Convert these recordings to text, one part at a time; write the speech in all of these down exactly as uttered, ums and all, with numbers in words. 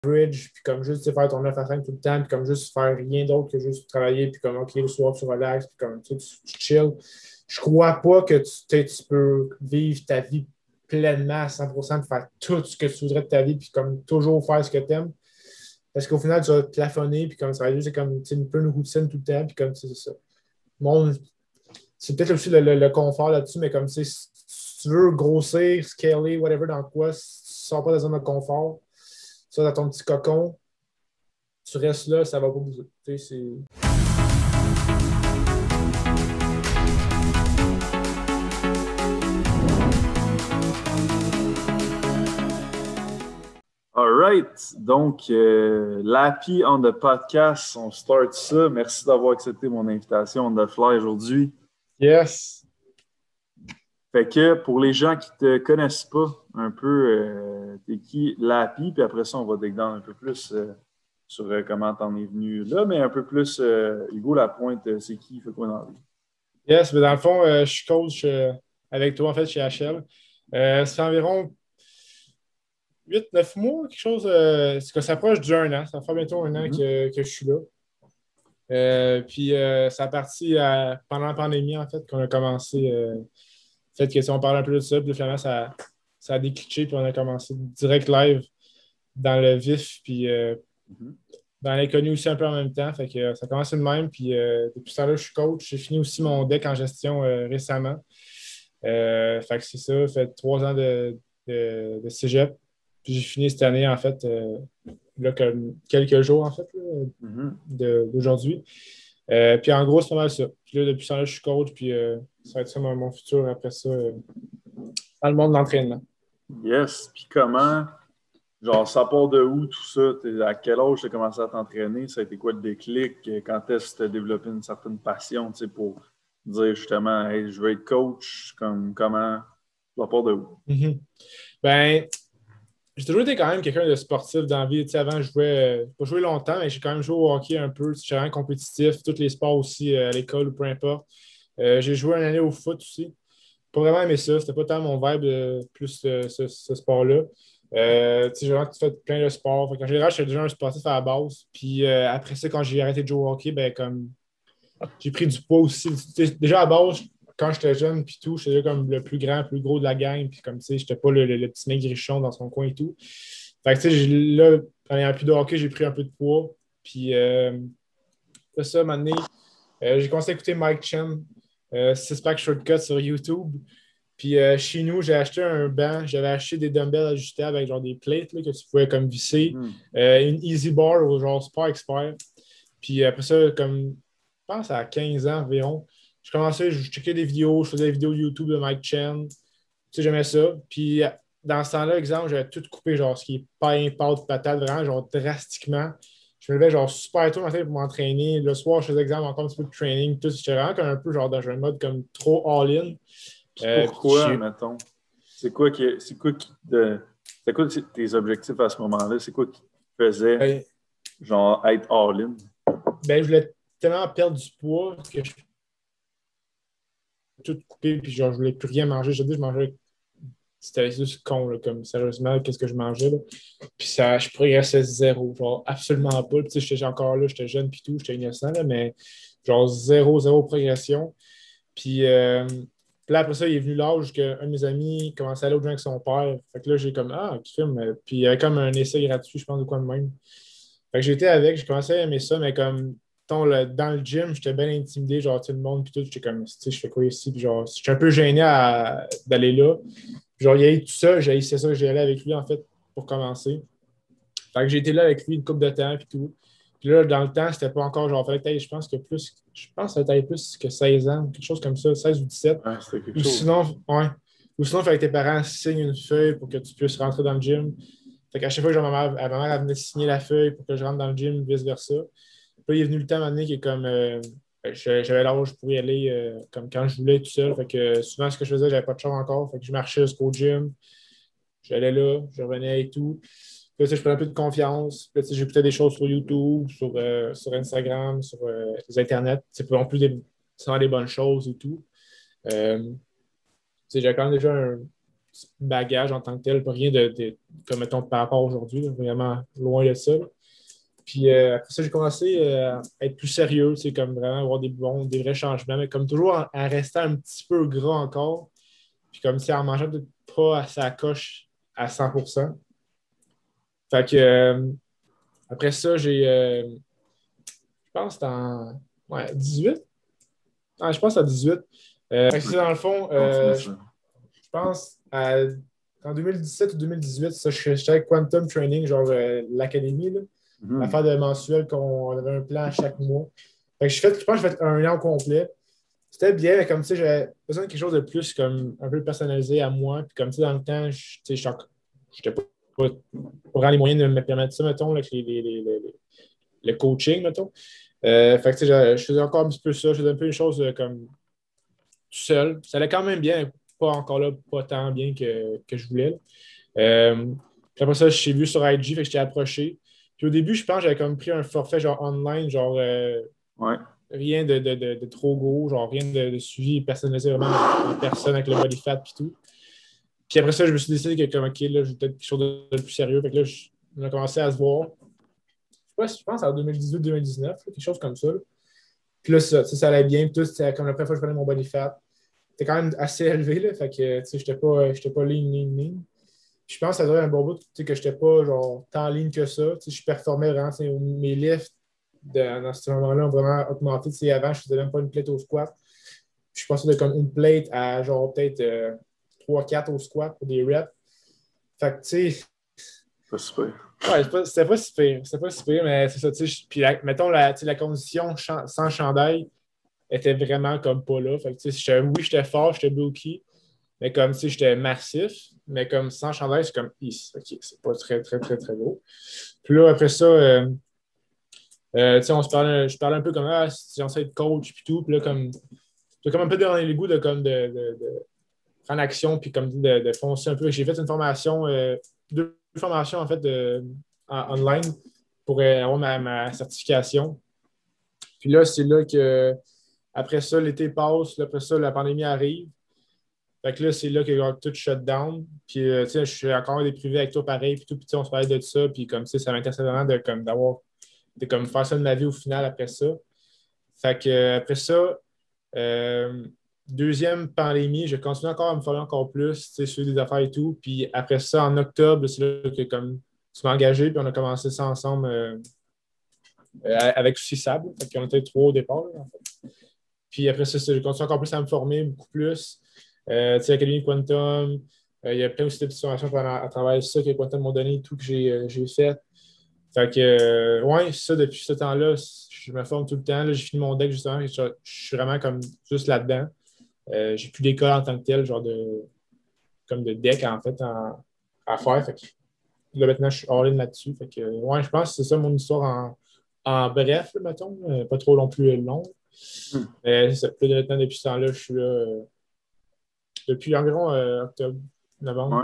bridge, puis comme juste faire ton neuf à cinq tout le temps, puis comme juste faire rien d'autre que juste travailler, puis comme OK, le soir, tu relaxes, puis comme tu, tu, tu chill. Je crois pas que tu, tu peux vivre ta vie pleinement à cent pour cent, puis faire tout ce que tu voudrais de ta vie, puis comme toujours faire ce que tu aimes. Parce qu'au final, tu vas te plafonner, puis comme ça va juste comme un peu une routine tout le temps, puis comme c'est ça. Bon, c'est peut-être aussi le, le, le confort là-dessus, mais comme si, si tu veux grossir, scaler, whatever, dans quoi, si tu ne sors pas de la zone de confort, ça dans ton petit cocon, tu restes là, ça ne va pas bouger. Tu sais, c'est. All right. Donc, euh, l'Happy on the podcast, on start ça. Merci d'avoir accepté mon invitation on the fly aujourd'hui. Yes. Fait que pour les gens qui ne te connaissent pas un peu, euh, t'es qui l'Happy? Puis après ça, on va dégainer un peu plus euh, sur euh, comment t'en es venu là, mais un peu plus, euh, Hugo Lapointe, euh, c'est qui? Il fait quoi dans la vie? Yes, mais dans le fond, euh, je suis coach euh, avec toi, en fait, chez H L. Euh, ça fait environ huit neuf mois, quelque chose. Euh, c'est que ça approche d'un an. Ça fait bientôt un an Mm-hmm. que, que je suis là. Euh, puis euh, ça a parti à- pendant la pandémie, en fait, qu'on a commencé. Euh, fait que si on parle un peu de ça, puis finalement, ça, ça a décliché, puis on a commencé direct live dans le vif, puis euh, Mm-hmm. dans l'inconnu aussi un peu en même temps. Fait que euh, ça a commencé de même. Puis euh, depuis ce temps-là, je suis coach. J'ai fini aussi mon deck en gestion euh, récemment. Euh, fait que c'est ça, fait trois ans de, de, de cégep. Puis j'ai fini cette année, en fait, euh, là, comme quelques jours, en fait, là, Mm-hmm. de- d'aujourd'hui. Euh, puis en gros, c'est pas mal ça. Puis là, depuis ce temps-là, je suis coach, puis euh, ça va être ça mon, mon futur après ça, euh, dans le monde de l'entraînement. Yes. Puis comment, genre, ça part de où tout ça? T'es- à quel âge tu as commencé à t'entraîner? Ça a été quoi le déclic? Quand est-ce que tu as développé une certaine passion, tu sais, pour dire justement, hey, je veux être coach? Comme, comment, ça part de où? Mhm. Ben, j'ai toujours été quand même quelqu'un de sportif dans la vie. Tu sais, avant, je jouais, euh, pas joué longtemps, mais j'ai quand même joué au hockey un peu. J'étais vraiment compétitif, tous les sports aussi, euh, à l'école ou peu importe. Euh, j'ai joué une année au foot aussi. Pas vraiment aimé ça. C'était pas tant mon vibe, euh, plus euh, ce, ce sport-là. Euh, tu sais, j'ai vraiment fait plein de sports. Fait qu'en général, j'étais déjà un sportif à la base. Puis euh, après ça, quand j'ai arrêté de jouer au hockey, ben, comme j'ai pris du poids aussi. Tu sais, déjà à base, quand j'étais jeune, puis tout, j'étais comme le plus grand, le plus gros de la gang. Puis comme tu sais, j'étais pas le, le, le petit maigrichon dans son coin et tout. Fait que tu sais, j'ai- là, en ayant plus de hockey, j'ai pris un peu de poids. Puis euh, après ça, maintenant, euh, j'ai commencé à écouter Mike Chen, euh, Six Pack Shortcut sur YouTube. Puis euh, chez nous, j'ai acheté un banc. J'avais acheté des dumbbells ajustables avec genre des plates là, que tu pouvais comme visser. Mm-hmm. Euh, une Easy Bar au genre Sport Expert. Puis après ça, comme je pense à quinze ans environ, je commençais, je checkais des vidéos, je faisais des vidéos YouTube de Mike Chen. Tu sais, j'aimais ça. Puis dans ce temps-là, exemple, j'avais tout coupé, genre ce qui est pain, pâte, patate, vraiment, genre drastiquement. Je me levais genre super tôt le matin pour m'entraîner. Le soir, je faisais exemple encore un petit peu de training. Tout, j'étais vraiment comme un peu genre dans un mode comme trop all-in. Puis Euh, puis pourquoi, j'ai mettons? C'est quoi qui, c'est quoi qui te, c'est quoi tes objectifs à ce moment-là? C'est quoi qui te faisait, ben, genre, être all-in? ben, je voulais tellement perdre du poids que je tout coupé, puis genre, je voulais plus rien manger. Je dis, je mangeais. C'était juste con, là, comme sérieusement, qu'est-ce que je mangeais, là. Puis ça, je progressais zéro, genre absolument pas. Puis, tu sais, j'étais encore là, j'étais jeune, puis tout, j'étais innocent, là, mais genre zéro, zéro progression. Puis, euh, puis là, après ça, il est venu l'âge qu'un de mes amis commençait à aller au gym avec son père. Fait que là, j'ai comme, ah, qui filme. Puis il y avait comme un essai gratuit, je pense, ou quoi de même. Fait que j'étais avec, j'ai commencé à aimer ça, mais comme, mettons, le- dans le gym, j'étais bien intimidé, genre, tout le monde, puis tout, j'étais comme, tu sais, je fais quoi ici? Puis genre, j'étais un peu gêné à- d'aller là. Puis genre, il allait tout seul, j'ai c'est ça que j'ai allé avec lui, en fait, pour commencer. Fait que j'ai été là avec lui une couple de temps, puis tout. Puis là, dans le temps, c'était pas encore, genre, fallait que t'ailles, je pense que plus, je pense que ça taille plus que seize ans, quelque chose comme ça, seize ou dix-sept. Ouais, c'était quelque Ou chose. sinon, ouais. Ou sinon, il fallait que tes parents signent une feuille pour que tu puisses rentrer dans le gym. Fait qu'à chaque fois que genre, ma mère, ma mère elle venait signer la feuille pour que je rentre dans le gym, vice-versa. Puis là, il est venu le temps m'amener qui est comme euh, j'avais l'âge pour y aller euh, comme quand je voulais tout seul. Fait que euh, souvent, ce que je faisais, j'avais pas de chambre encore. Fait que je marchais jusqu'au gym. J'allais là, je revenais et tout. Puis là, tu sais, je prenais un peu de confiance. Puis là, tu sais, j'écoutais des choses sur YouTube, sur, euh, sur Instagram, sur euh, les internets. C'est en plus des, c'est vraiment des bonnes choses et tout. Euh, tu sais, j'avais quand même déjà un, bagage en tant que tel, pas rien de, de comme mettons par rapport à aujourd'hui, là, vraiment loin de ça. Là. Puis euh, après ça, j'ai commencé euh, à être plus sérieux, c'est comme vraiment avoir des bons, des vrais changements, mais comme toujours en, en restant un petit peu gras encore. Puis comme si en mangeant peut-être pas à sa coche à cent pour cent. Fait que euh, après ça, j'ai euh, je pense que c'était en ouais, dix-huit. Ah, je pense à dix-huit. Euh, fait que c'est dans le fond, Continue euh, je ça. je pense à, en deux mille dix-sept ou deux mille dix-huit, ça, je j'étais avec Quantum Training, genre euh, l'académie, là. Mhm. L'affaire de mensuel qu'on on avait un plan à chaque mois. Fait que je, fait, je pense que j'ai fait un an complet. C'était bien, mais comme tu sais, j'avais besoin de quelque chose de plus comme un peu personnalisé à moi. Puis comme tu sais, dans le temps, je tu sais, je n'étais pas, pas, pas vraiment les moyens de me permettre ça, mettons, là, avec les, les, les, les- le coaching, mettons. Euh, fait que tu sais, je, je faisais encore un petit peu ça. Je faisais un peu les choses euh, comme tout seul. Ça allait quand même bien, pas encore là, pas tant bien que, que je voulais. Là. Euh, puis après ça, je suis vu sur I G, fait que j'étais approché. Puis au début, je pense que j'avais comme pris un forfait genre online, genre euh, Ouais. rien de, de, de, de trop gros, genre rien de, de suivi personnalisé vraiment en personne avec le body fat et tout. Puis après ça, je me suis décidé que comme OK, là, j'ai peut-être quelque chose de, de plus sérieux. Fait que là, je- on a commencé à se voir. Je sais pas si je pense en deux mille dix-huit deux mille dix-neuf, quelque chose comme ça. Là. Puis là, ça, ça, ça allait bien. Puis tout, c'était comme la première fois que je prenais mon body fat. C'était quand même assez élevé, là. Fait que, tu sais, j'étais pas, j'étais pas lean, lean, lean. Puis je pense que ça durait un bon bout, tu sais, que j'étais pas, genre, tant ligne que ça. Tu sais, je performais vraiment, tu sais, mes lifts de- dans ce moment-là ont vraiment augmenté. Tu sais, avant, je faisais même pas une plate au squat. Je passais de comme une plate à, genre, peut-être euh, trois quatre au squat pour des reps. Fait que, tu sais, Pas super. ouais, c'est pas- c'était pas si pire. C'était pas si pire, mais c'est ça, tu sais. Puis, la- mettons, la, tu sais, la condition chan- sans chandail était vraiment comme pas là. Fait que, tu sais, j'étais- oui, j'étais fort, j'étais bulky, mais comme si j'étais massif, mais comme sans chandail, c'est comme, Is, ok, c'est pas très, très, très, très gros. Puis là, après ça, euh, euh, tu sais, on se parlait, je parlais un peu comme, ah, si j'essaie être coach, puis tout. Puis là, comme, j'ai comme un peu donné le goût de, comme, de, de, de prendre action, puis comme dit, de, de foncer un peu. J'ai fait une formation, euh, deux formations, en fait, de, en, online pour euh, avoir ma, ma certification. Puis là, c'est là que, après ça, l'été passe, là, après ça, la pandémie arrive. Fait que là, c'est là qu'il y a tout shut down. Puis, euh, tu sais, je suis encore des privés avec toi pareil. Puis tout, puis tu sais, on se parlait de ça. Puis comme, tu sais, ça m'intéressait vraiment de, comme, d'avoir, de comme, faire ça de ma vie au final après ça. Fait que, euh, après ça, euh, deuxième pandémie, j'ai continué encore à me former encore plus, tu sais, sur des affaires et tout. Puis après ça, en octobre, c'est là que, comme, tu m'as engagé. Puis on a commencé ça ensemble euh, euh, avec aussi Sable. Fait qu'on était trois au départ, là, en fait. Puis après ça, j'ai continué encore plus à me former beaucoup plus. Euh, tu sais, l'Académie Quantum, euh, il y a plein aussi de petites formations à, à travers ça que Quantum m'ont donné et tout que j'ai euh, j'ai fait. Fait que, euh, ouais, ça, depuis ce temps-là, je me forme tout le temps. Là, j'ai fini mon deck justement. Je, je suis vraiment comme juste là-dedans. Euh, j'ai plus d'école en tant que tel, genre de, comme de deck en fait en- à faire. Fait que là, maintenant, je suis all-in là-dessus. Fait que, ouais, je pense que c'est ça mon histoire en, en bref, là, mettons. Euh, pas trop non plus long. Hmm. Mais c'est ça, plus de temps depuis ce temps-là, je suis là euh, depuis environ euh, octobre, novembre. Ouais.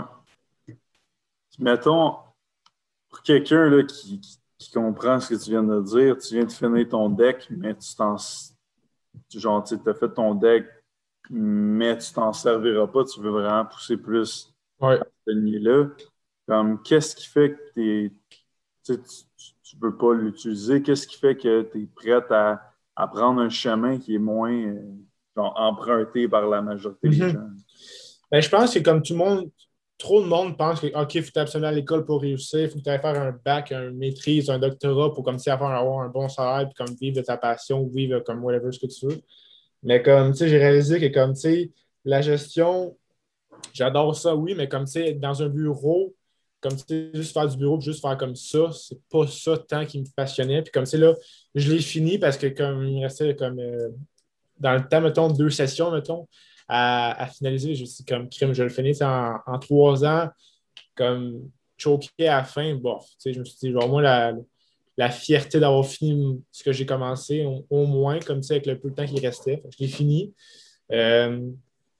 Mettons, pour quelqu'un là, qui, qui, qui comprend ce que tu viens de dire, tu viens de finir ton deck, mais tu t'en. Genre, tu as fait ton deck, mais tu t'en serviras pas, tu veux vraiment pousser plus Ouais. à ce niveau-là. Comme, qu'est-ce qui fait que t'es, tu ne veux pas l'utiliser? Qu'est-ce qui fait que tu es prête à, à prendre un chemin qui est moins euh, genre, emprunté par la majorité des Mhm. gens? Ben, je pense que comme tout le monde, trop de monde pense que OK, il faut que absolument à l'école pour réussir, il faut que tu ailles faire un bac, une maîtrise, un doctorat pour comme si avoir, avoir un bon salaire, puis comme vivre de ta passion, ou vivre comme whatever ce que tu veux. Mais comme tu sais, j'ai réalisé que comme tu sais, la gestion, j'adore ça, oui, mais comme tu sais, dans un bureau, comme tu sais, juste faire du bureau, puis juste faire comme ça, c'est pas ça tant qui me passionnait. Puis comme tu sais, là, je l'ai fini parce que comme il me restait comme euh, dans le temps, mettons, deux sessions, mettons, à, à finaliser. Je suis comme crime, je le finis en, en trois ans, comme choqué à la fin. Bon, tu sais, je me suis dit, genre, moi, la, la fierté d'avoir fini ce que j'ai commencé, au, au moins, comme ça, avec le peu de temps qui restait. Fait que je l'ai fini. Euh,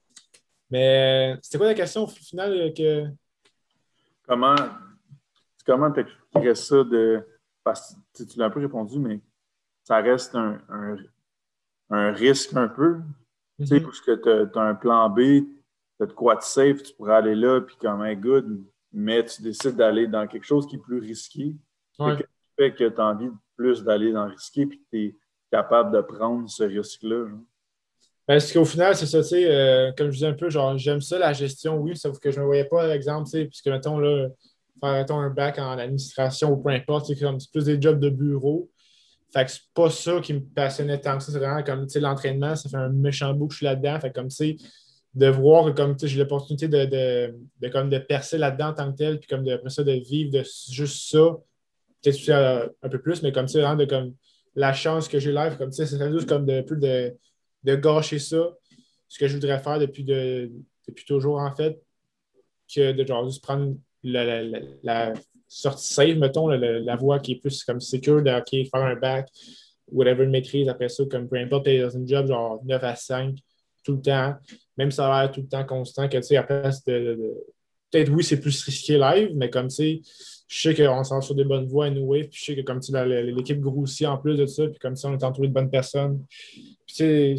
mais c'était quoi la question au final euh, que. Comment comment t'expliquerais ça de. Parce que tu l'as un peu répondu, mais ça reste un, un, un risque un peu. Tu sais, Mhm. parce que tu as un plan B, t'as de quoi de safe, tu pourrais aller là, puis comme un good, mais tu décides d'aller dans quelque chose qui est plus risqué. Ouais. Qu'est-ce qui fait que tu as envie plus d'aller dans le risqué, puis que tu es capable de prendre ce risque-là? Genre? Parce qu'au final, c'est ça, tu sais, euh, comme je disais un peu, genre, j'aime ça, la gestion, oui, sauf que je ne me voyais pas, par exemple, tu sais, puisque, mettons, là, faire, mettons, un bac en administration ou peu importe, c'est comme c'est plus des jobs de bureau. Fait que c'est pas ça qui me passionnait tant que ça. C'est vraiment comme, tu sais, l'entraînement, ça fait un méchant bout que je suis là-dedans. Fait que, comme, tu sais, de voir que, comme, tu sais, j'ai l'opportunité de, de, de, comme, de percer là-dedans en tant que tel, puis comme, de, après ça, de vivre de juste ça, peut-être aussi euh, un peu plus, mais comme, tu sais, vraiment de, comme, la chance que j'ai live, comme, tu sais, c'est juste comme de, plus de, de gâcher ça, ce que je voudrais faire depuis, de, depuis toujours, en fait, que de, genre, juste prendre la, la, la, la sortie safe, mettons, la, la, la voie qui est plus comme secure de OK, faire un bac, whatever une maîtrise, après ça, comme peu importe, t'es dans une job genre neuf à cinq tout le temps, même salaire tout le temps constant, que tu sais, après, de, de, de... peut-être oui, c'est plus risqué live, mais comme tu sais, je sais qu'on s'en sur des bonnes voies anyway, puis je sais que comme tu sais, l'équipe grossit en plus de ça, puis comme ça, on est entouré de bonnes personnes. Puis tu sais,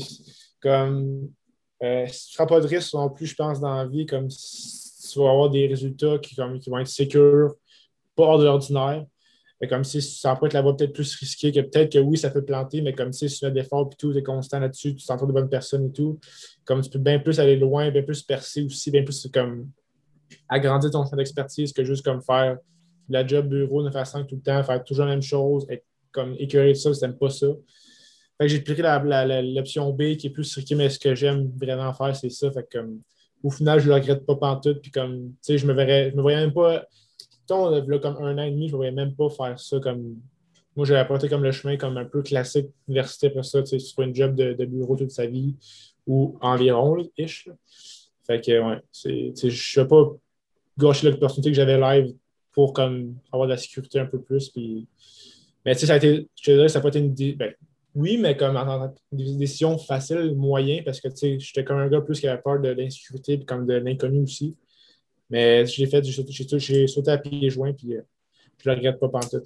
comme euh, si tu ne prends pas de risque non plus, je pense, dans la vie, comme tu vas avoir des résultats qui, comme, qui vont être sécures, pas hors de l'ordinaire. Mais comme si ça peut être la voie peut-être plus risquée, que peut-être que oui, ça peut planter, mais comme si tu fais d'efforts et tout, tu es constant là-dessus, tu t'entoures de bonnes personnes et tout, comme tu peux bien plus aller loin, bien plus percer aussi, bien plus comme agrandir ton champ d'expertise que juste comme faire la job bureau neuf à cinq tout le temps, faire toujours la même chose, être comme écœuré de ça, si tu n'aimes pas ça. Fait que j'ai pris la, la, la, l'option B qui est plus risquée, mais ce que j'aime vraiment faire, c'est ça. Fait que comme, au final, je ne le regrette pas pantoute. Puis comme, tu sais, je me verrais, je me voyais même pas. Là, comme un an et demi, je ne me voyais même pas faire ça comme. Moi, j'avais apporté comme le chemin comme un peu classique université pour ça, tu sais, soit une job de, de bureau toute sa vie ou environ, ish. Fait que, ouais, c'est, je ne sais pas gâcher l'opportunité que j'avais live pour comme avoir de la sécurité un peu plus. Puis... Mais tu sais, ça a été, je te dirais, ça n'a pas été une. Ben, oui, mais comme en, des décisions faciles, moyen, parce que tu sais, j'étais comme un gars plus qui avait peur de l'insécurité et comme de l'inconnu aussi. Mais j'ai fait, j'ai sauté, j'ai, j'ai sauté à pieds joints, puis euh, je ne le regrette pas pantoute.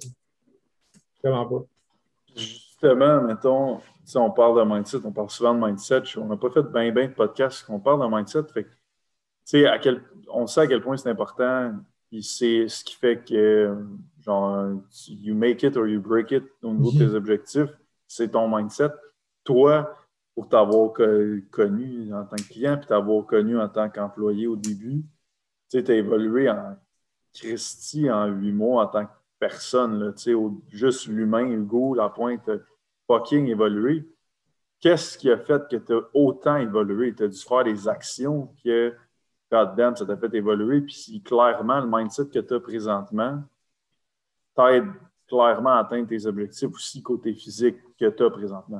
Vraiment pas. Justement, mettons, si on parle de mindset, on parle souvent de mindset. On n'a pas fait bien, bien de podcasts qu'on parle de mindset. Fait que, à quel, on sait à quel point c'est important, puis c'est ce qui fait que, genre, you make it or you break it au niveau mm-hmm. de tes objectifs, c'est ton mindset. Toi, pour t'avoir co- connu en tant que client, puis t'avoir connu en tant qu'employé au début, tu as évolué en Christie en huit mois en tant que personne, là, au, juste l'humain, Hugo, la pointe, fucking évolué. Qu'est-ce qui a fait que tu as autant évolué? Tu as dû faire des actions que, God damn, ça t'a fait évoluer. Puis si clairement, le mindset que tu as présentement t'aide clairement à atteindre tes objectifs aussi côté physique que tu as présentement.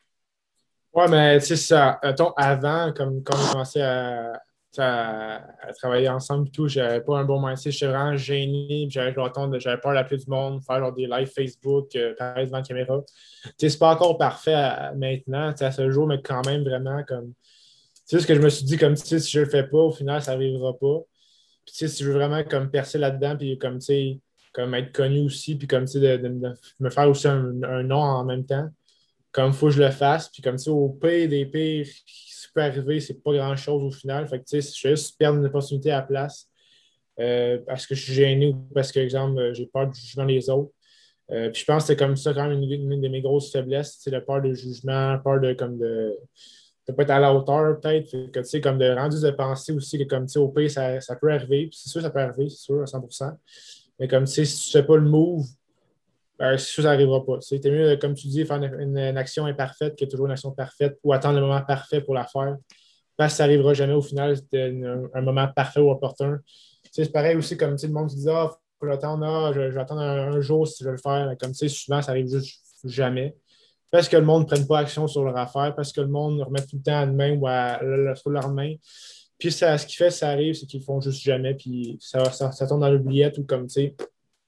Ouais, mais tu sais, ça, mettons, avant, comme quand on commençait à, à, à travailler ensemble et tout, j'avais pas un bon mindset, j'étais vraiment gêné, j'avais, j'avais peur d'appeler du monde, faire genre, des lives Facebook, euh, parler devant la caméra. Tu sais, c'est pas encore parfait à, maintenant, à ce jour, mais quand même vraiment comme. Tu sais, ce que je me suis dit, comme tu sais, si je le fais pas, au final, ça n'arrivera pas. Puis tu sais, si je veux vraiment comme percer là-dedans, puis comme tu sais, comme être connu aussi, puis comme tu sais, de, de, de me faire aussi un, un nom en même temps. Comme il faut que je le fasse. Puis comme tu sais, au pire des pires qui peut arriver, c'est pas grand-chose au final. Fait que tu sais, je vais juste perdre une opportunité à la place euh, parce que je suis gêné ou parce que, exemple, j'ai peur du jugement des autres. Euh, puis je pense que c'est comme ça quand même une, une de mes grosses faiblesses, c'est la peur du jugement, peur de comme de ne pas être à la hauteur peut-être. Fait que tu sais, comme de rendu de penser aussi que comme tu sais, au pire, ça, ça peut arriver. Puis c'est sûr, ça peut arriver, c'est sûr, à cent pour cent. Mais comme tu sais, si tu ne fais pas le move, ben, c'est sûr, ça n'arrivera pas. C'est mieux, comme tu dis, faire une, une, une action imparfaite que toujours une action parfaite ou attendre le moment parfait pour la faire. Parce que ça n'arrivera jamais au final, c'est un, un moment parfait ou opportun. Tu sais, c'est pareil aussi comme le monde qui dit ah, faut que j'attende, ah, je, je vais attendre un, un jour si je vais le faire. Mais comme tu sais, souvent, ça arrive juste jamais. Parce que le monde ne prenne pas action sur leur affaire, parce que le monde remet tout le temps à demain ou à, à, sur leur main. Puis ça, ce qui fait, ça arrive, c'est qu'ils ne font juste jamais, puis ça, ça, ça tombe dans l'oubliette ou comme tu sais.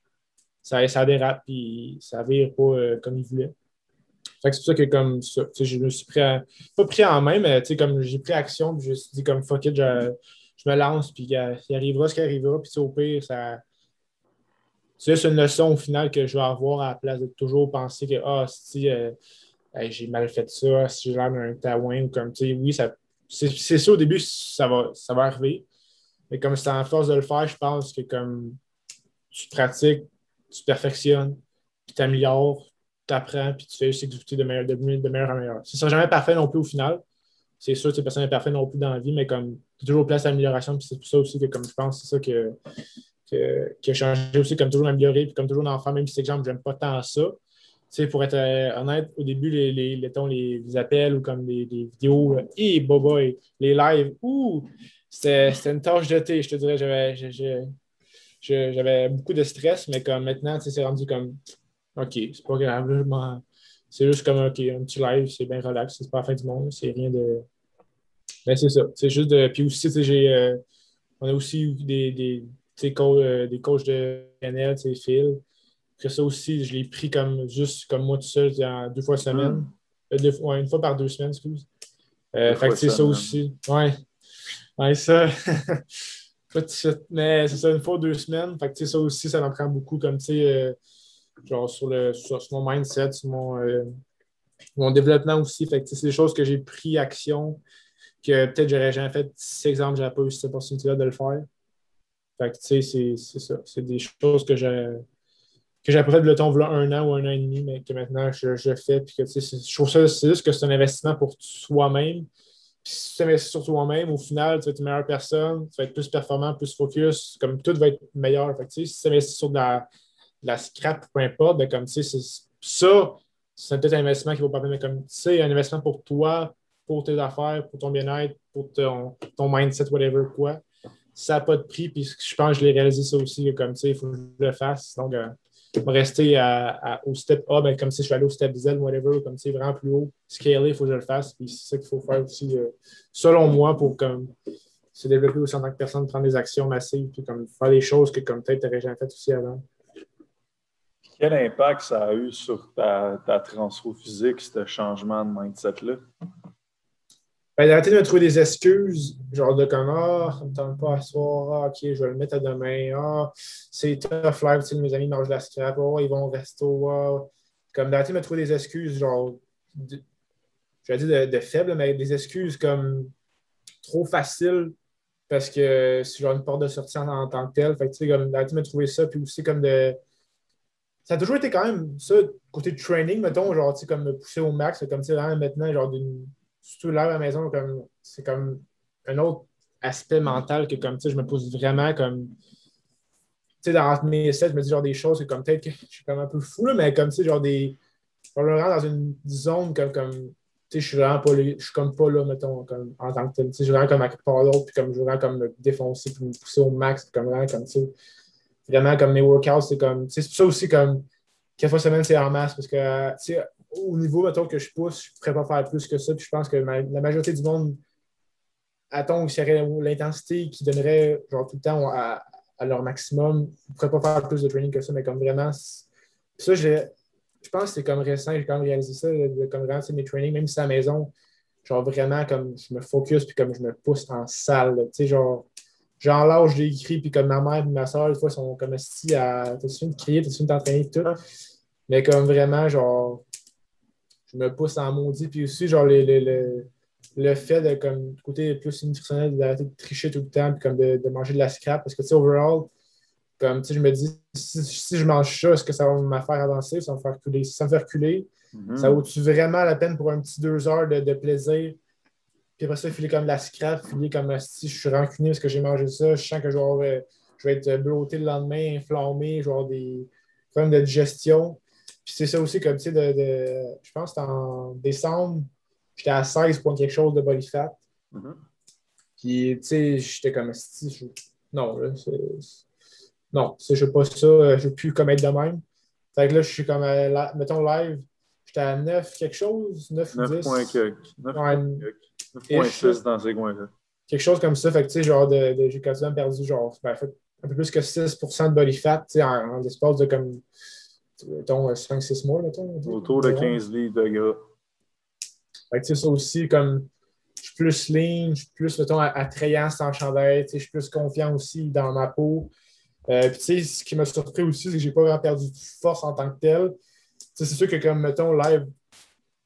Ça, ça dérape puis ça vire pas euh, comme il voulait. Fait que c'est pour ça que comme ça, je me suis pris à, pas pris en main, mais comme j'ai pris action, puis je me suis dit comme fuck it, je, je me lance, puis il, il arrivera ce qui arrivera, puis au pire, ça. C'est juste une leçon au final que je vais avoir à la place de toujours penser que ah, si euh, hey, j'ai mal fait ça, si j'ai l'air d'un taouin ou comme tu sais, oui, ça, c'est, c'est ça, au début, ça va, ça va arriver. Mais comme c'est en force de le faire, je pense que comme tu pratiques, tu perfectionnes, puis tu améliores, tu apprends, puis tu fais juste exécuter de meilleur, de, de meilleur en meilleur. Ce ne sera jamais parfait non plus au final. C'est sûr que personne n'est parfait non plus dans la vie, mais comme tu as toujours place d'amélioration, puis c'est pour ça aussi que comme je pense, c'est ça que, que, que changé aussi, comme toujours améliorer, puis comme toujours d'en faire, même si c'est exemple, j'aime pas tant ça. Tu sais, pour être euh, honnête, au début, les, les, les, les, les appels ou comme les, les vidéos, et hey, boy, les lives, ouh, c'était, c'était une tâche de thé, je te dirais. J'avais, j'avais, j'avais beaucoup de stress, mais comme maintenant, tu sais, c'est rendu comme OK, c'est pas grave, là, c'est juste comme OK, un petit live, c'est bien relax, c'est pas la fin du monde, c'est rien de. Mais c'est ça. C'est juste de. Puis aussi, tu sais, j'ai. euh, on a aussi eu des, des, tu sais, co- euh, des coachs de P N L, tu sais, Phil. Après ça aussi, je l'ai pris comme juste comme moi tout seul, tu sais, en deux fois semaine. Hum, Euh, deux, ouais, une fois par deux semaines, excuse. Euh, deux fait que fois c'est ça semaine. aussi. Ouais. Ouais, ça. Pas tout de suite. Mais c'est ça, une fois deux semaines. Fait que tu sais, ça aussi, ça en prend beaucoup comme tu sais, euh, genre sur le sur, sur mon mindset, sur mon, euh, mon développement aussi. Fait que tu sais, c'est des choses que j'ai pris action que peut-être j'aurais jamais fait si, exemple, j'avais pas eu cette opportunité-là de le faire. Fait que tu sais, c'est c'est ça. C'est des choses que j'ai que j'avais pas fait de le temps voilà un an ou un an et demi, mais que maintenant je, je fais. Puis que tu sais, c'est- je trouve ça, c'est juste que c'est un investissement pour soi-même. Puis si tu t'investis sur toi-même, au final, tu vas être une meilleure personne, tu vas être plus performant, plus focus, comme tout va être meilleur. Fait que, tu sais, si tu t'investis sur de la, de la scrap, peu importe, ben, comme tu sais, c'est- ça, c'est peut-être un investissement qui va pas bien, mais comme tu sais, un investissement pour toi, pour tes affaires, pour ton bien-être, pour ton, ton mindset, whatever, quoi. Ça n'a pas de prix, puis je pense que je l'ai réalisé ça aussi, que comme tu sais, il faut que je le fasse. Donc, euh, rester à, à- au step A, ben, comme si je suis allé au step Z, whatever, comme c'est vraiment plus haut, scaler, il faut que je le fasse. Puis c'est ça qu'il faut faire aussi, euh, selon moi, pour comme, se développer aussi en tant que personne, prendre des actions massives, puis comme, faire des choses que comme peut-être tu n'aurais jamais fait aussi avant. Quel impact ça a eu sur ta, ta transfo physique, ce changement de mindset-là? Ben, d'arrêter de me trouver des excuses, genre de comme Ah, ça me tente pas à soir, ah, ok, je vais le mettre à demain, ah, c'est tough live, tu sais, mes amis mangent de la scrap, oh, ils vont au resto, ah. Comme d'arrêter de me trouver des excuses, genre, de- je vais dire de, de faibles, mais des excuses comme trop faciles parce que c'est genre une porte de sortie en, en tant que telle. Fait que, tu sais, comme d'arrêter de me trouver ça, puis aussi comme de. Ça a toujours été quand même ça, côté training, mettons, genre, tu sais, comme me pousser au max, comme, tu sais, vraiment, maintenant, genre, d'une. Surtout là, à la maison, comme, c'est comme un autre aspect mental que, comme, tu sais, je me pousse vraiment, comme, tu sais, dans mes sets, je me dis, genre, des choses que, comme, peut-être que je suis comme un peu fou, là, mais comme, tu sais, genre, des. On le rend dans une zone comme, comme tu sais, je suis vraiment pas là, je suis comme pas là, mettons, comme, en tant que tel. Tu sais, je suis vraiment comme à quelque part d'autre, puis comme je veux vraiment comme me défoncer, puis me pousser au max, puis comme vraiment comme, tu sais, vraiment comme mes workouts, c'est comme, tu sais, c'est pour ça aussi comme, quatre fois semaine, c'est en masse, parce que, tu sais, au niveau, mettons, que je pousse, je ne pourrais pas faire plus que ça, puis je pense que ma- la majorité du monde, attend qu'il y aurait l'intensité qu'ils donneraient, genre, tout le temps à, à leur maximum, ils ne pourraient pas faire plus de training que ça, mais comme vraiment, c'est- ça, j'ai je pense que c'est comme récent, j'ai quand même réalisé ça, de, de- comme vraiment, c'est mes trainings, même si c'est à la maison, genre vraiment comme je me focus puis comme je me pousse en salle. Tu sais, genre, genre là où je l'ai écrit, puis comme ma mère et ma soeur, des fois, sont comme assis à. T'as fini de crier, t'as fini de t'entraîner, tout. Mais comme vraiment, genre, je me pousse en maudit. Puis aussi, genre, le, le, le, le fait de, comme, du côté plus nutritionnel, d'arrêter de tricher tout le temps, puis comme de, de manger de la scrap. Parce que, tu sais, overall, comme, tu sais, je me dis, si, si je mange ça, est-ce que ça va me faire avancer, ça va me faire reculer? Si ça me fait reculer, ça Mhm. vaut-tu vraiment la peine pour un petit deux heures de, de plaisir? Puis après ça, filer comme de la scrap, filer comme si je suis rancunier parce que j'ai mangé ça, je sens que je vais, avoir, euh, je vais être bloaté le lendemain, inflammé, je vais avoir des problèmes de digestion. Puis c'est ça aussi, comme tu sais, de, de- je pense que c'était en décembre, j'étais à seize pour quelque chose de body fat. Mhm. Puis tu sais, j'étais comme si je- non, là, c'est, c'est- non, c'est- je ne veux pas ça, euh, je ne veux plus comme être de même. Fait que là, je suis comme, euh, la- mettons, live, j'étais à neuf quelque chose, neuf ou neuf points dix. quelques. neuf Ouais, points quelques. ish, là. neuf virgule six dans ces coins-là. Quelque chose comme ça. Fait que, tu sais, genre, de, de- j'ai quasiment perdu, genre, ben, fait, un peu plus que six pour cent de body fat, tu sais, en, en l'espace de comme, mettons, cinq six mois, mettons. Autour de quinze livres de gras. Fait que, tu sais, ça aussi, comme, je suis plus lean, je suis plus, mettons, attrayant sans chandail, tu sais, je suis plus confiant aussi dans ma peau. Euh, puis, tu sais, ce qui m'a surpris aussi, c'est que j'ai pas vraiment perdu de force en tant que tel. Tu sais, c'est sûr que, comme, mettons, live,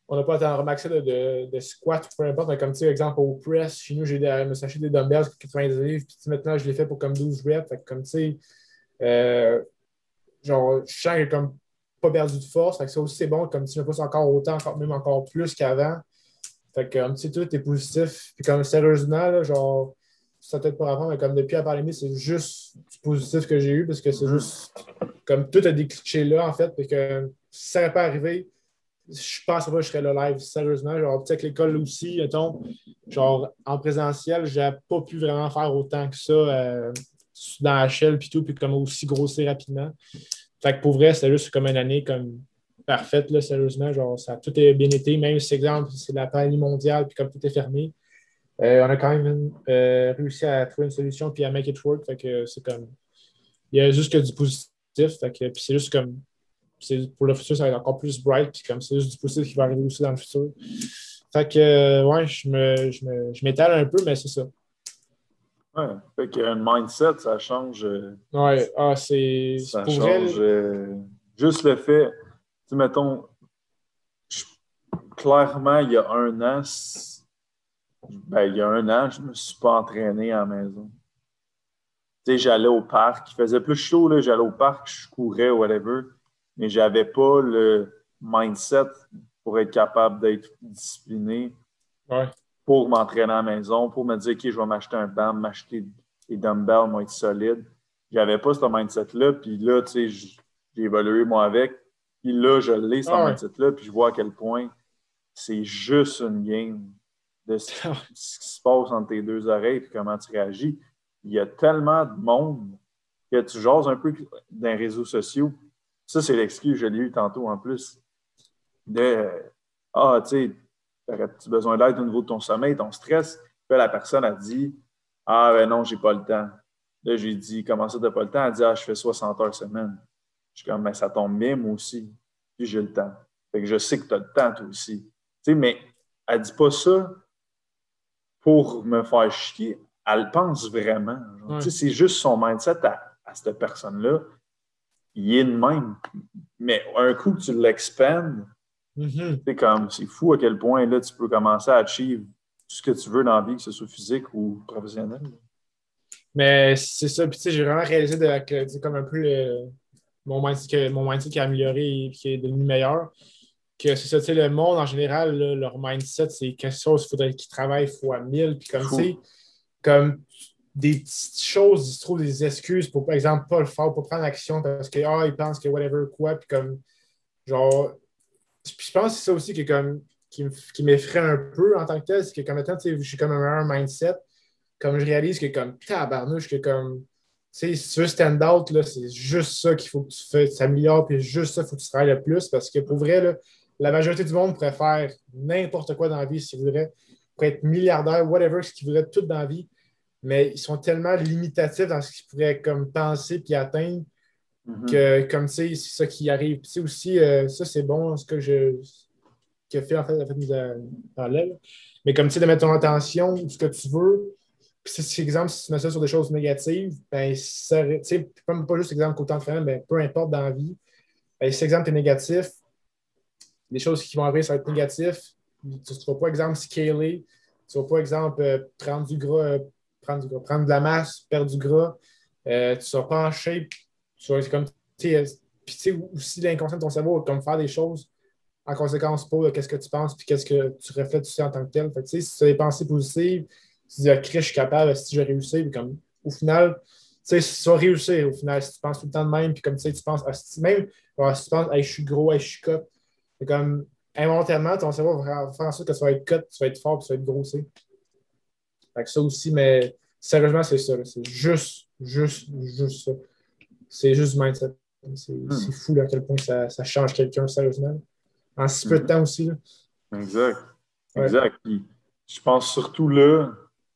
on n'a pas à remaxer de, de, de squat ou peu importe, mais comme tu sais, exemple au press, chez nous, j'ai des, je me suis acheté des dumbbells quatre-vingt-dix livres, puis maintenant, je les fais pour comme douze reps. Fait que comme tu sais, euh, genre, je sens que j'ai comme pas perdu de force. Fait que ça aussi, c'est bon, comme tu me pousses encore autant, encore, même encore plus qu'avant. Fait que, comme tu sais, tout est positif. Puis comme sérieusement, là, genre, ça peut-être pas rapport, mais comme depuis la pandémie, c'est juste du positif que j'ai eu parce que c'est juste comme tout a déclenché là, en fait. Puis que si ça n'avait pas arrivé, je pense pas que je serais là live, sérieusement. Genre, tu sais, avec l'école aussi, mettons, genre, en présentiel, j'ai pas pu vraiment faire autant que ça euh, dans la H L puis tout, puis comme aussi grossir rapidement. Fait que pour vrai, c'était juste comme une année comme parfaite, là, sérieusement. Genre, ça a tout est bien été, même si, exemple, c'est la pandémie mondiale, puis comme tout est fermé. Euh, on a quand même euh, réussi à trouver une solution puis à make it work. Fait que c'est comme. Il y a juste que du positif. Fait que, puis c'est juste comme. C'est, pour le futur, ça va être encore plus bright. Puis comme c'est juste du positif qui va arriver aussi dans le futur. Fait que, euh, ouais, je, me, je, me, je m'étale un peu, mais c'est ça. Ouais. Fait qu'un mindset, ça change. euh, Ouais, ah, c'est. c'est Ça pour vrai. change. euh, juste le fait. Tu sais, mettons, je- clairement, il y a un an, c- ben, il y a un an, je ne me suis pas entraîné à la maison. Tu sais, j'allais au parc. Il faisait plus chaud, là, j'allais au parc, je courais, whatever. Mais je n'avais pas le mindset pour être capable d'être discipliné Ouais. pour m'entraîner à la maison, pour me dire, OK, je vais m'acheter un banc, m'acheter des dumbbells, moi, être solide. J'avais pas ce mindset-là. Puis là, tu sais, j- j'ai évolué, moi, avec. Puis là, je l'ai, ce Ah, ouais. mindset-là. Puis je vois à quel point c'est juste une game de ce qui, ce qui se passe entre tes deux oreilles et comment tu réagis. Il y a tellement de monde que tu jases un peu dans les réseaux sociaux. Ça, c'est l'excuse, je l'ai eu tantôt en plus. De Ah, tu sais, aurais-tu besoin d'aide au niveau de ton sommeil, ton stress? Puis la personne a dit Ah, ben non, j'ai pas le temps. Là, j'ai dit Comment ça, t'as pas le temps? Elle dit Ah, je fais soixante heures semaine. Je suis comme Ben, ça tombe bien, moi aussi. Puis j'ai le temps. Fait que je sais que tu as le temps, toi aussi. Tu sais, mais elle dit pas ça pour me faire chier. Elle pense vraiment. Genre. Tu Ouais. sais, c'est juste son mindset à, à cette personne-là. Il est de même. Mais un coup que tu l'expandes, Mhm. c'est comme, c'est fou à quel point là, tu peux commencer à achieve ce que tu veux dans la vie, que ce soit physique ou professionnel. Mais c'est ça. Puis, tu sais, j'ai vraiment réalisé de, que c'est comme un peu le- mon mindset, que, mon mindset qui a amélioré et qui est devenu meilleur. Que c'est ça, tu sais, le monde en général, là, leur mindset, c'est quelque chose, il faudrait qu'ils travaillent fois mille. Puis, comme, tu sais, Fou. comme des petites choses, ils se trouvent des excuses pour, par exemple, pas le faire, pour prendre action parce que, ah, ils pensent que whatever, quoi. Puis, comme, genre, puis je pense que c'est ça aussi qui, est comme, qui, me- qui m'effraie un peu en tant que tel, c'est que, comme étant, tu sais, je suis comme un meilleur mindset. Comme je réalise que comme tabarnouche, que comme tu sais, si tu veux stand out, là, c'est juste ça qu'il faut que tu fasses, t'améliores, puis juste ça, il faut que tu travailles le plus parce que pour vrai, là, la majorité du monde pourrait faire n'importe quoi dans la vie s'ils voudraient, pourrait être milliardaire, whatever, ce qu'ils voudraient tout dans la vie, mais ils sont tellement limitatifs dans ce qu'ils pourraient comme penser puis atteindre Mhm. que comme tu sais, c'est ça qui arrive. Puis tu sais aussi, euh, ça c'est bon, ce que je que fait en fait, en fait nous a- dans l'aile. Mais comme tu sais, de mettre ton attention, ce que tu veux, puis si, si, exemple, si tu mets ça sur des choses négatives, ben, ça, tu sais, pas, pas juste exemple qu'autant de faire, mais peu importe dans la vie, ben, si exemple est négatif, les choses qui vont arriver, ça va être négatif. Tu ne vas pas, exemple, scaler. Tu ne vas pas, exemple, euh, prendre du gras, euh, prendre du gras, prendre de la masse, perdre du gras. Euh, tu ne seras pas en shape. Tu vas, c'est comme, tu sais, euh, puis tu sais, aussi l'inconscient de ton cerveau, comme faire des choses en conséquence pour qu'est-ce que tu penses puis qu'est-ce que tu reflètes aussi en tant que tel. Fait que, tu sais, si tu as des pensées positives, tu te dis, ah, Chris, je suis capable, si je vais réussir, puis comme, au final, tu sais, si tu vas réussir, au final, si tu penses tout le temps de même, puis comme tu sais, tu penses, ah, si- même, ah, si tu penses, hey, je suis gros, hey, je suis cut, c'est comme, involontairement, ton cerveau va faire en sorte que tu vas être cut, tu vas être fort, puis tu vas être grossé. Fait que ça aussi, mais sérieusement, c'est ça, là. C'est juste, juste, juste ça. C'est juste du mindset. C'est c'est Mhm. fou là, à quel point ça, ça change quelqu'un, sérieusement. En si peu de Mhm. temps aussi. Là. Exact. Ouais. Exact. Puis, je pense surtout là,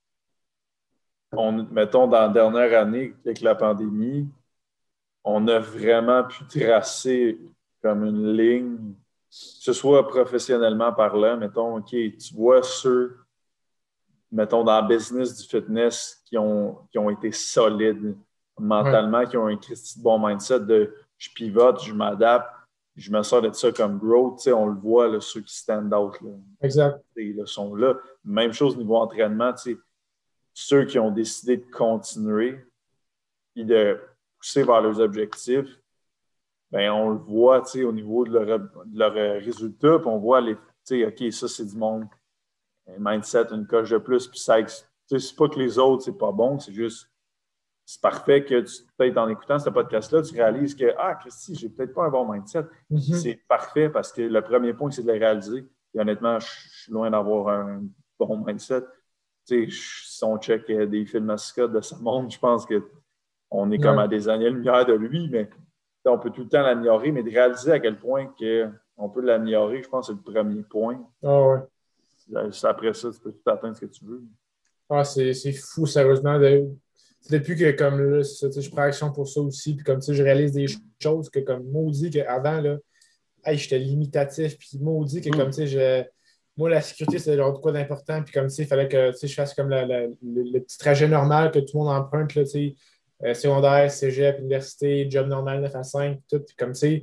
on, mettons, dans la dernière année, avec la pandémie, on a vraiment pu tracer comme une ligne, que ce soit professionnellement parlant, mettons, OK, tu vois ceux, mettons, dans le business du fitness qui ont, qui ont été solides Ouais. mentalement, qui ont un Christy de bon mindset de je pivote, je m'adapte, je me sers de ça comme growth. On le voit, là, ceux qui stand out. Là, exact. Ils sont là. Même chose au niveau entraînement. Ceux qui ont décidé de continuer et de pousser vers leurs objectifs, ben, on le voit au niveau de leurs leur résultats. Puis on voit, les, OK, ça, c'est du monde. Un mindset, une coche de plus. Puis ça, c'est pas que les autres, c'est pas bon. C'est juste, c'est parfait que tu, peut-être en écoutant ce podcast-là, tu réalises que, ah, Christy, j'ai peut-être pas un bon mindset. Mm-hmm. C'est parfait parce que le premier point, c'est de le réaliser. Et honnêtement, je suis loin d'avoir un bon mindset. Tu sais, si on check des films à Scott de ce monde, je pense qu'on est comme ouais. à des années-lumière de lui, mais on peut tout le temps l'améliorer, mais de réaliser à quel point on peut l'améliorer, je pense que c'est le premier point. Ah ouais. Après ça, tu peux tout atteindre ce que tu veux. Ah, c'est, c'est fou, sérieusement. De... Depuis que comme là, ça, je prends action pour ça aussi, puis comme je réalise des choses que comme maudit qu'avant, là, hey, j'étais limitatif, puis maudit que mm. comme tu sais, je. Moi, la sécurité, c'est genre de quoi d'important. Puis comme, tu sais, il fallait que je fasse comme la, la, le, le petit trajet normal que tout le monde emprunte, là, tu sais, euh, secondaire, cégep, université, job normal neuf à cinq, tout. Puis comme, tu sais,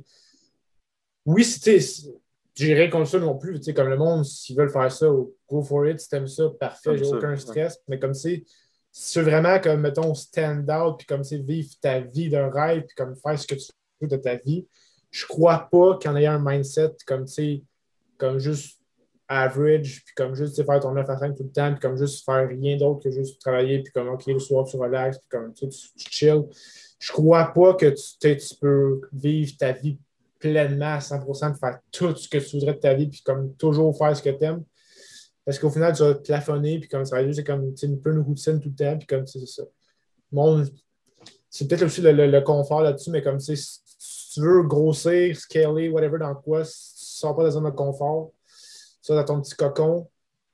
oui, tu sais, j'ai rien contre ça non plus. Tu sais, comme le monde, s'ils veulent faire ça, go for it, si t'aimes ça, parfait, j'ai aucun stress. Mais comme, tu sais, si tu veux vraiment, comme, mettons, stand out, puis comme, tu sais, vivre ta vie d'un rêve, puis comme, faire ce que tu veux de ta vie, je crois pas qu'il y en ait un mindset comme, tu sais, comme juste average, puis comme juste faire ton neuf à cinq tout le temps, puis comme juste faire rien d'autre que juste travailler, puis comme, OK, le soir, tu relaxes, puis comme, tu, tu, tu chill. Je crois pas que tu, tu peux vivre ta vie pleinement à cent pour cent, de faire tout ce que tu voudrais de ta vie, puis comme toujours faire ce que tu aimes. Parce qu'au final, tu vas te plafonner, puis comme ça va juste comme un peu une routine tout le temps, puis comme c'est ça. Mon, c'est peut-être aussi le, le, le confort là-dessus, mais comme si tu veux grossir, scaler, whatever, dans quoi, si tu ne sors pas de la zone de confort, ça, dans ton petit cocon,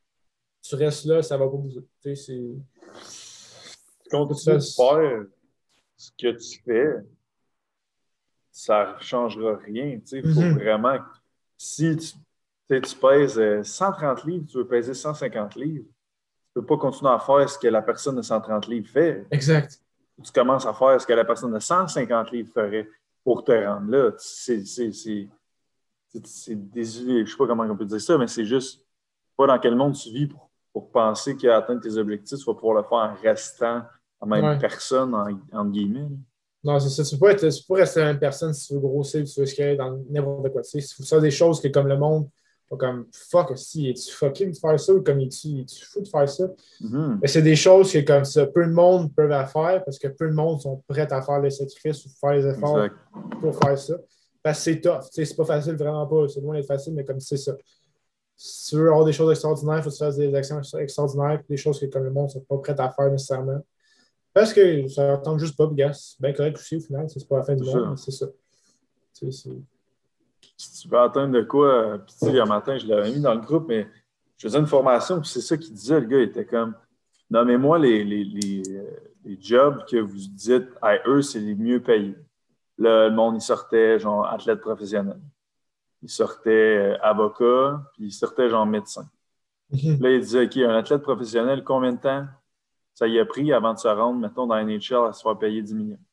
tu restes là, ça ne va pas bouger. Tu sais, c'est... Continue de faire ce que tu fais, ça ne changera rien. Il faut mm-hmm. vraiment que si tu, tu pèses cent trente livres, tu veux peser cent cinquante livres, tu ne peux pas continuer à faire ce que la personne de cent trente livres fait. Exact. Tu commences à faire ce que la personne de cent cinquante livres ferait pour te rendre là. C'est, c'est, c'est, c'est, c'est désuet. Je ne sais pas comment on peut dire ça, mais c'est juste pas dans quel monde tu vis pour, pour penser qu'à atteindre tes objectifs, tu vas pouvoir le faire en restant la même ouais. personne, en, entre guillemets. Non, c'est ça. Tu peux, être, tu peux rester la même personne si tu veux grossir, si tu veux scaler dans n'importe quoi. Tu sais, c'est ça des choses que comme le monde, comme fuck aussi, es-tu fucking de faire ça ou comme es-tu, es-tu fou de faire ça? Mm-hmm. Mais c'est des choses que comme ça, peu de monde peuvent la faire parce que peu de monde sont prêts à faire le sacrifice ou faire les efforts exact. Pour faire ça. Parce que c'est tough. Tu sais, c'est pas facile, vraiment pas. C'est loin d'être facile, mais comme c'est ça. Si tu veux avoir des choses extraordinaires, il faut que tu fasses des actions extraordinaires, des choses que comme le monde ne sont pas prêts à faire nécessairement. Parce que ça ne tente juste pas, gars. C'est bien correct aussi au final. C'est pas la fin du monde, mais c'est ça. C'est, c'est... Si tu veux atteindre de quoi, puis tu sais, un matin, je l'avais mis dans le groupe, mais je faisais une formation, puis c'est ça qu'il disait, le gars, il était comme, nommez-moi les, les, les, les jobs que vous dites, à eux, c'est les mieux payés. Là, le monde, il sortait, genre, athlète professionnel. Il sortait euh, avocat, puis il sortait, genre, médecin. Mm-hmm. Là, il disait, OK, un athlète professionnel, combien de temps ça y a pris avant de se rendre, mettons, dans N H L, à se faire payer dix millions?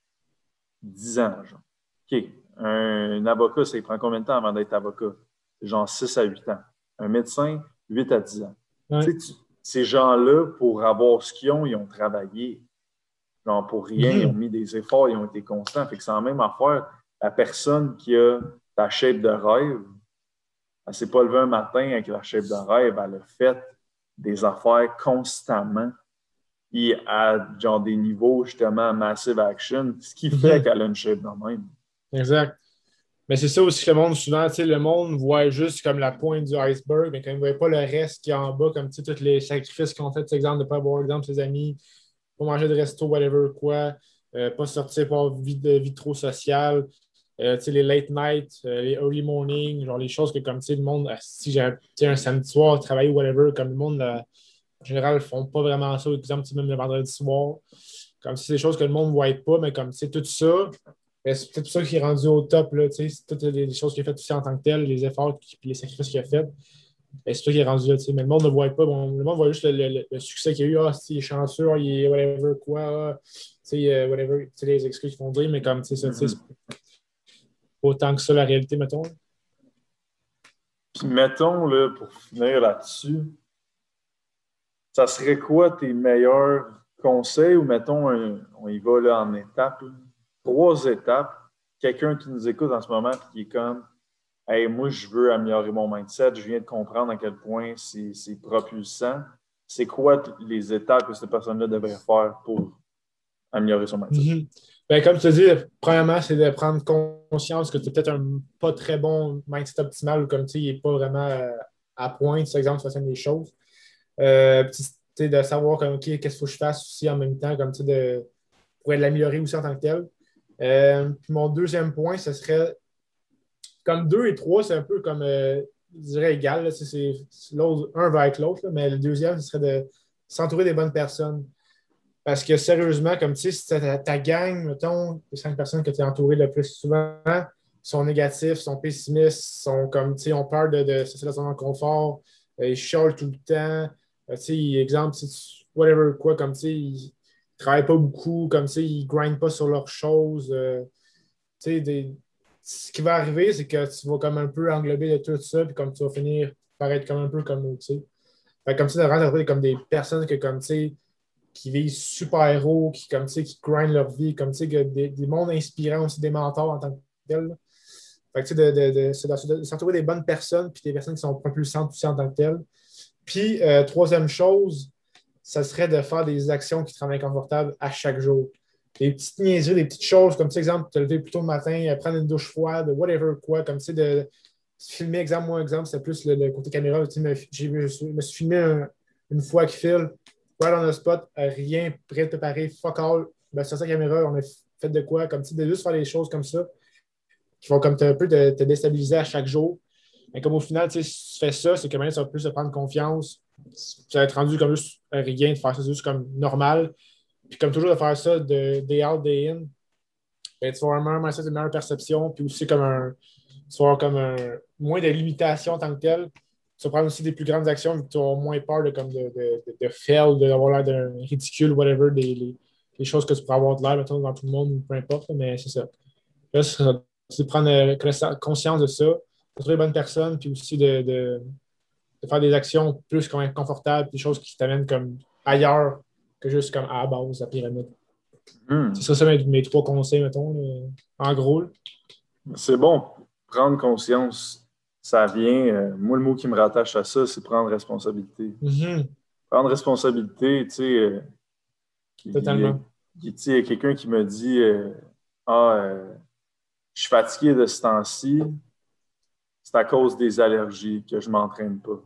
dix ans, genre. OK. Un, un avocat, ça il prend combien de temps avant d'être avocat? Genre six à huit ans. Un médecin, huit à dix ans. Ouais. Tu sais, tu, ces gens-là, pour avoir ce qu'ils ont, ils ont travaillé. Genre, pour rien, mm-hmm. ils ont mis des efforts, ils ont été constants. Fait que c'est la même affaire. La personne qui a ta shape de rêve, elle ne s'est pas levée un matin avec la shape de rêve, elle a fait des affaires constamment. Et à genre des niveaux, justement, massive action, ce qui fait mm-hmm. qu'elle a une shape de même. Exact. Mais c'est ça aussi que le monde, souvent, tu sais, le monde voit juste comme la pointe du iceberg, mais quand il ne voit pas le reste qui est en bas, comme tu sais, tous les sacrifices qu'on fait, exemple, de ne pas avoir, exemple, ses amis, pas manger de resto, whatever, quoi, euh, pas sortir, pas avoir vie, de, vie trop sociale, euh, tu sais, les late night, euh, les early morning, genre les choses que, comme tu sais, le monde, si j'ai un samedi soir, travailler, whatever, comme le monde, là, en général, ils ne font pas vraiment ça, exemple, même le vendredi soir, comme si c'est des choses que le monde ne voit pas, mais comme, tu sais, tout ça. Mais c'est peut-être ça qui est rendu au top, là, c'est toutes les choses qu'il a faites aussi en tant que tel, les efforts et les sacrifices qu'il a fait. C'est ça qui est rendu là. Mais le monde ne voit pas. Bon, le monde voit juste le, le, le succès qu'il y a eu. Ah, il est chanceux, il est whatever, quoi. Ah, uh, whatever, les excuses qu'ils font dire, mais comme, tu sais, ça, mm-hmm. autant que ça la réalité, mettons. Puis mettons, là, pour finir là-dessus, ça serait quoi tes meilleurs conseils ou mettons, un, on y va là en étapes, là, trois étapes, quelqu'un qui nous écoute en ce moment et qui est comme hey, moi, je veux améliorer mon mindset, je viens de comprendre à quel point c'est, c'est propulsant. C'est quoi t- les étapes que cette personne-là devrait faire pour améliorer son mindset? Mm-hmm. Ben, comme tu dis, premièrement, c'est de prendre conscience que tu as peut-être un pas très bon mindset optimal ou comme tu sais, il n'est pas vraiment euh, à point, par exemple, sur certaines des choses. Euh, puis, tu sais, de savoir comme, OK, qu'est-ce qu'il faut que je fasse aussi en même temps, comme tu sais, de, pour l'améliorer aussi en tant que tel. Euh, puis mon deuxième point, ce serait comme deux et trois, c'est un peu comme, euh, je dirais, égal. Là, c'est, c'est, l'autre, un va avec l'autre, là, mais le deuxième, ce serait de s'entourer des bonnes personnes. Parce que sérieusement, comme tu sais, si ta, ta gang, mettons, les cinq personnes que tu es entouré le plus souvent, sont négatifs, sont pessimistes, sont comme, tu sais, ont peur de, de se faire dans son confort, euh, ils chialent tout le temps. Euh, tu sais, exemple, si tu, whatever, quoi, comme tu sais, ils ne travaillent pas beaucoup, comme tu sais, ils ne grindent pas sur leurs choses. Euh, tu sais, des, ce qui va arriver, c'est que tu vas comme un peu englober de tout ça, puis comme tu vas finir par être comme un peu comme eux, tu sais. Fait comme ça, de rendre comme des personnes que, comme tu sais, qui vivent super héros, qui, comme, tu sais, qui grindent leur vie, comme, tu sais, que des, des mondes inspirants aussi, des mentors en tant que tels. Là. Fait que, tu sais, de, de, de, de, de s'entourer des bonnes personnes, puis des personnes qui sont propulsantes aussi en tant que telles. Puis, euh, troisième chose, ça serait de faire des actions qui te rendent inconfortable à chaque jour. Des petites niaiseries, des petites choses, comme, tu sais, exemple, te lever plus tôt le matin, prendre une douche froide, whatever, quoi, comme, tu sais, de filmer, exemple, moi, exemple, c'est plus le, le côté caméra, tu sais, me, j'ai, je me suis filmé un, une fois qu'il file, right on the spot, rien prêt de préparer, fuck all, ben, sur sa caméra, on a fait de quoi, comme, tu sais, de juste faire des choses comme ça, qui vont comme un peu te, te déstabiliser à chaque jour. Mais comme au final, tu sais, si tu fais ça, c'est que maintenant, ça va plus te prendre confiance. Ça va être rendu comme juste rien de faire ça, c'est juste comme normal. Puis comme toujours, de faire ça de day out, day in, ben, tu vas avoir un mindset, une meilleure perception, puis aussi comme un, tu vas avoir comme un, moins de limitations en tant que tel. Tu vas prendre aussi des plus grandes actions, vu que tu vas avoir moins peur de, comme de, de, de, de fail, d'avoir l'air d'un ridicule, whatever, des, les, les choses que tu pourrais avoir de l'air, mettons, dans tout le monde, peu importe, mais c'est ça. Là, c'est de prendre euh, conscience de ça, de trouver les bonnes personnes, puis aussi de, de, de faire des actions plus confortables, des choses qui t'amènent comme ailleurs que juste comme à la base, la pyramide. Hmm. C'est ça, ça mes, mes trois conseils, mettons, là, en gros. C'est bon. Prendre conscience, ça vient. Euh, moi, le mot qui me rattache à ça, c'est prendre responsabilité. Mm-hmm. Prendre responsabilité, tu sais, euh, Totalement. il y a quelqu'un qui me dit euh, Ah, euh, je suis fatigué de ce temps-ci, c'est à cause des allergies que je ne m'entraîne pas.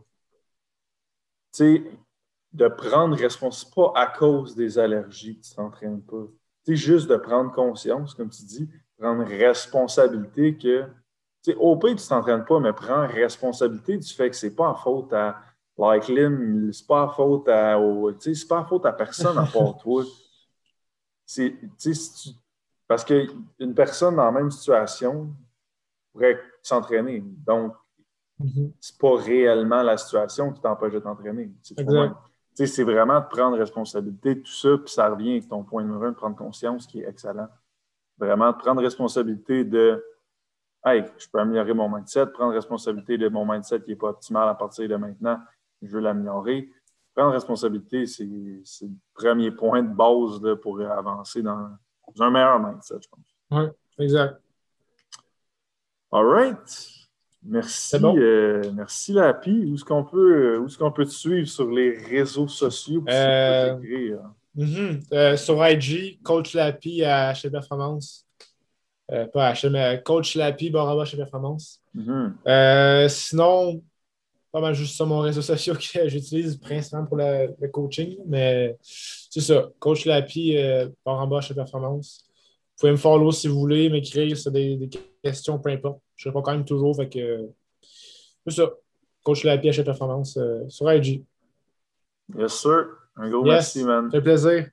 Tu sais, de prendre responsabilité, pas à cause des allergies que tu ne t'entraînes pas. Tu sais, juste de prendre conscience, comme tu dis, prendre responsabilité que, tu sais, au pire, tu ne t'entraînes pas, mais prends responsabilité du fait que ce n'est pas en faute à Like Lim, c'est pas en faute à, au, tu sais, c'est pas en faute à personne à part toi. C'est, tu sais, si tu, parce qu'une personne dans la même situation pourrait s'entraîner. Donc, mm-hmm. c'est pas réellement la situation qui t'empêche de t'entraîner. C'est toi-même. Tu sais, c'est vraiment de prendre responsabilité de tout ça, puis ça revient avec ton point numéro un, de prendre conscience, qui est excellent. Vraiment, de prendre responsabilité de hey, je peux améliorer mon mindset, prendre responsabilité de mon mindset qui n'est pas optimal à partir de maintenant, je veux l'améliorer. Prendre responsabilité, c'est, c'est le premier point de base là, pour avancer dans, dans un meilleur mindset, je pense. Oui, exact. All right. Merci, bon. euh, merci Lapi. Où est-ce qu'on peut, où est-ce qu'on peut te suivre sur les réseaux sociaux? Euh, écrire? Mm-hmm. Euh, sur I G, Coach Lapi à H T Performance. Euh, pas H T, mais Coach Lapi, barra chez Performance. Mm-hmm. Euh, sinon, pas mal juste sur mon réseau social que j'utilise principalement pour le, le coaching, mais c'est ça. Coach Lapi, euh, barra chez Performance. Vous pouvez me follow si vous voulez, m'écrire sur des, des questions, peu importe. Je réponds quand même toujours, fait que c'est ça. Coach Lapi à chez Performance euh, sur I G. Yes, sir. Un gros yes, merci, man. Ça fait plaisir.